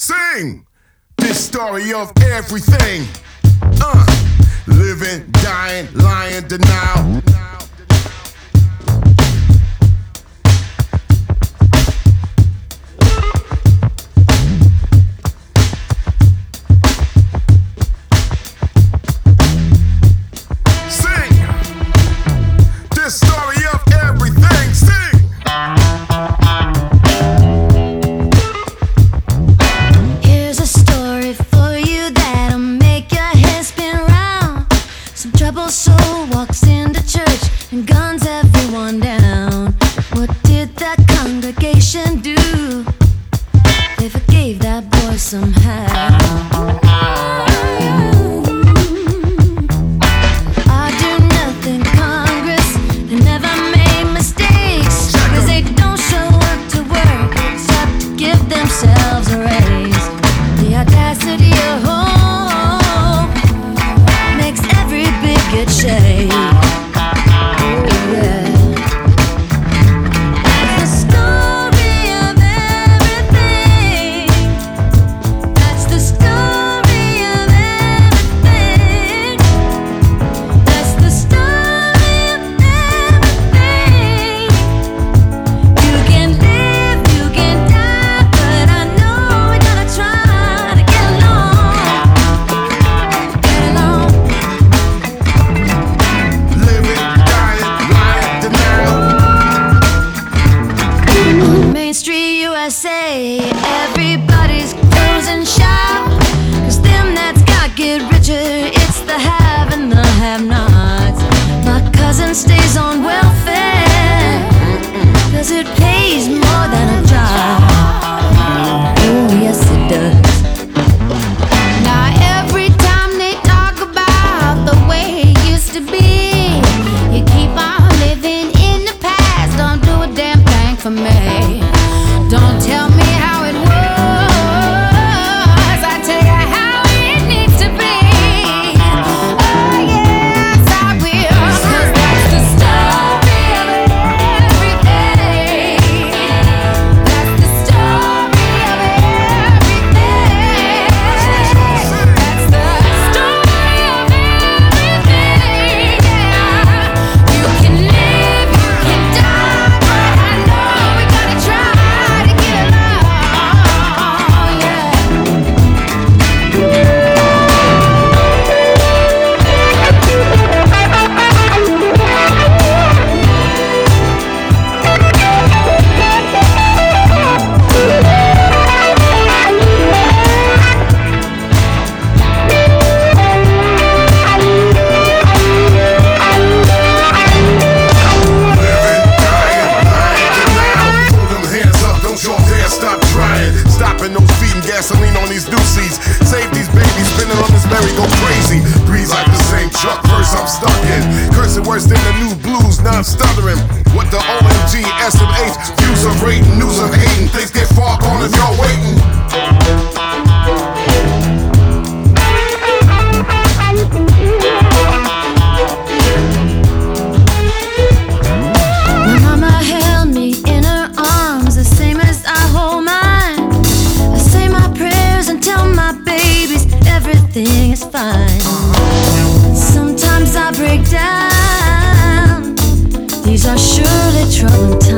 Sing this story of everything. Living, dying, lying, denial. Sing this story of everything. Sing. Here's a story for you that'll make your head spin round. Some troubled soul walks into church and guns everyone down. What did that congregation do? They forgave that boy somehow. I do nothing, Congress. They never made mistakes, 'cause they don't show up to work except to give themselves a raise. The audacity of hope makes every bigot shake. Oh, yeah. That's the story of everything. That's the story of everything. That's the story of everything. You can live, you can die, but I know we gotta try to get along. Get along. Living, dying, lying, denial. Main Street, USA, everybody's closing shop. 'Cause them that's got get richer, it's the have and the have-nots. My cousin stays on welfare, 'cause it pays more than a job. Oh, yes it does. Now every time they talk about the way it used to be, you keep on living in the past. Don't do a damn thing for me. Don't tell me how it was. I tell you how it needs to be. Oh yes, I will. 'Cause that's the story of everything. That's the story of everything. That's the story of everything. Yeah. You can live, you can die, but I know we gotta try to get along. Yeah. Stopping those feet and gasoline on these new seats. Save these babies spinning on this merry go crazy. Breeze like the same truck, verse I'm stuck in. Cursing worse than the new blues, now I'm stuttering. What the OMG, SMH, views of rating, news of hating. Things get far gone if y'all waiting. My mama held me in her arms, the same as I hold mine. I say my prayers and tell my babies everything is fine. Sometimes I break down. These are surely troubling times.